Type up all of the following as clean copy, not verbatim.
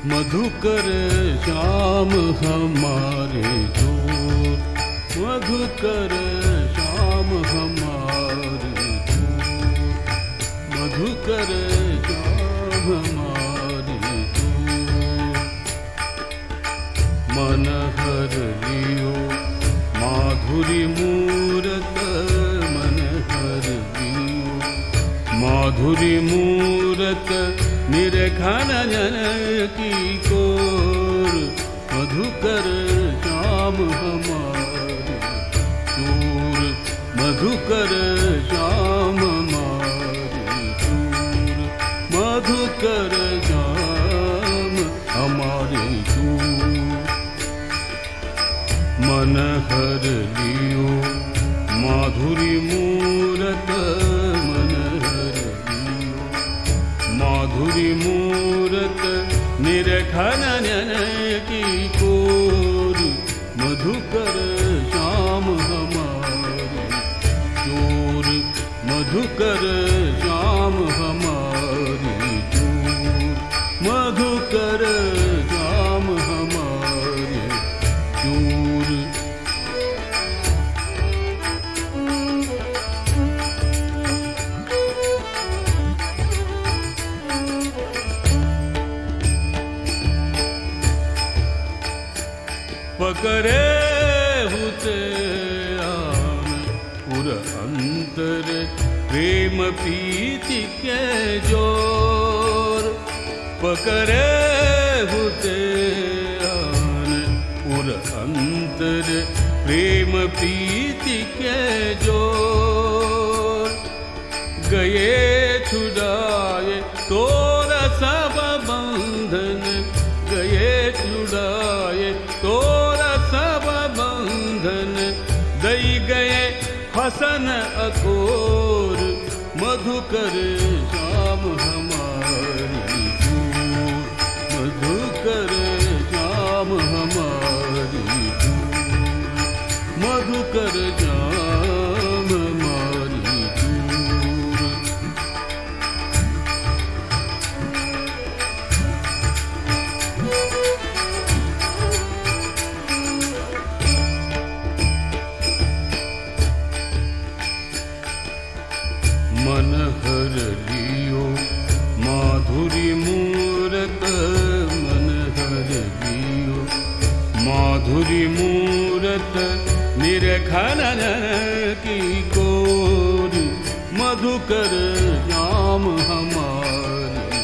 मधुकर श्याम हमारे जोर, मधुकर श्याम हमारे जोर, मधुकर श्याम हमारे जोर। मन हर लियो माधुरी मूरत, मन हर लियो माधुरी मूरत, निरखन जन की कोर। मधुकर श्याम हमारे जोर, मधुकर श्याम हमारे जोर, मधुकर श्याम हमारे जोर। मन हर लियो माधुरी मूरत, मन हर लियो माधुरी मूरत, निरखन जन की कोर। मधुकर श्याम हमारे जोर, मधुकर श्याम हमारे जोर, मधुकर श्याम हमारे जोर। पकड़े हुते आन पुर अंतर, प्रेम प्रीति के जोर। पकड़े हुते आन पुर अंतर, प्रेम प्रीति के जोर। गए छुड़ाए तोरा सब बंधन, गए छुड़ाए तोरा सब बंधन, दई गए हसन अकोर। मधुकर श्याम हमारी जोर, मधुकर श्याम हमारी जोर, मधुकर श्याम हमारी जोर। मन हर लियो माधुरी मूरत, मन हर लियो माधुरी मूरत, निरखन जन की कोर। मधुकर श्याम हमारे,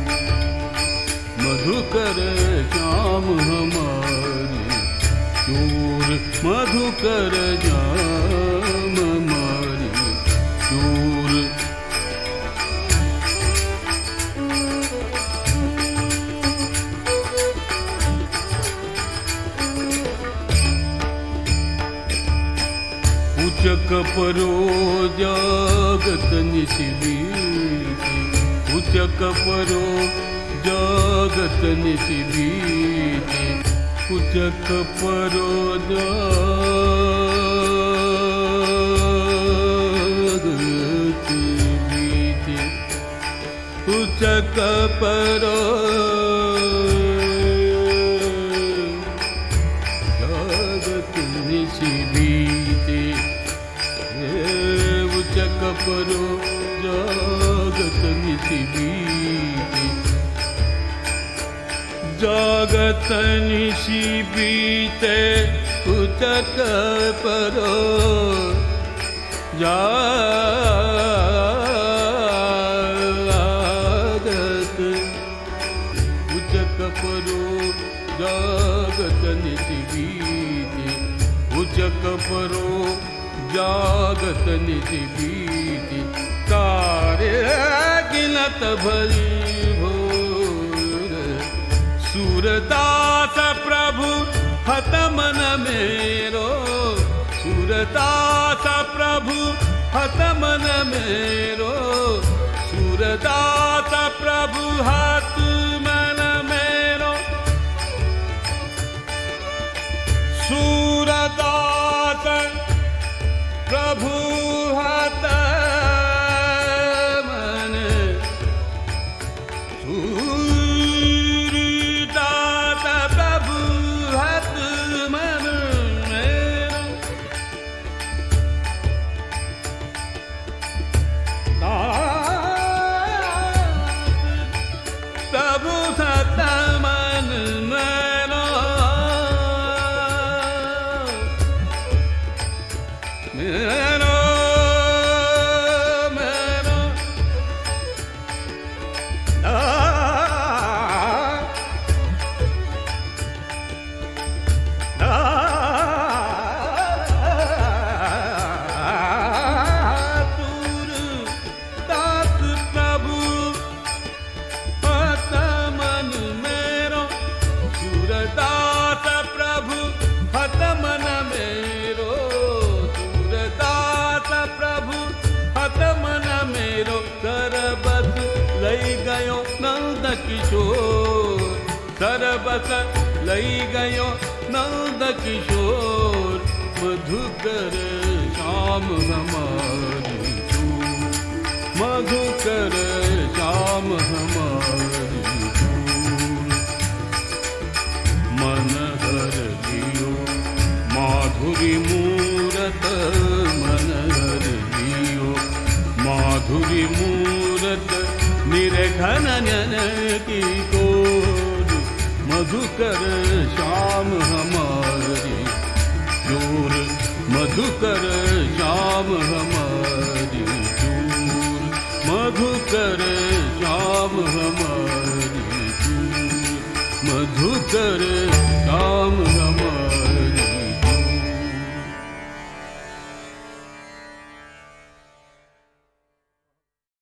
मधुकर श्याम हमारे जोर, मधुकर श्याम हमारे जोर। उचक परो जगत निशिबीति, उचक परो जगत निशिबीति, उचक परो जगत निशिबीति, उचक परो जगत निशिबीति, उचक परो जगत निशिबीति, जगत निशिबीते उचक परो जगत, उचक परो जगत निशिबीति, उचक परो जागत निशिबीति। तारे गिनत भरी भोर, सूरदास प्रभु हत मन मेरो, सूरदास प्रभु हत मन मेरो, सूरदास प्रभु हत मन मेरो। सूरदास प्रभु हत मन, सूरदास किशोर सरबस लई गयो नंद किशोर मधुकर श्याम हमारी चूर मधुकर श्याम हमारी चूर मन हर लियो माधुरी मूरत मन हर लियो माधुरी मूरत निर्घन नयन की कोर मधुकर श्याम हमारी चूर मधुकर श्याम हमारी चूर मधुकर श्याम हमारी चूर मधुकर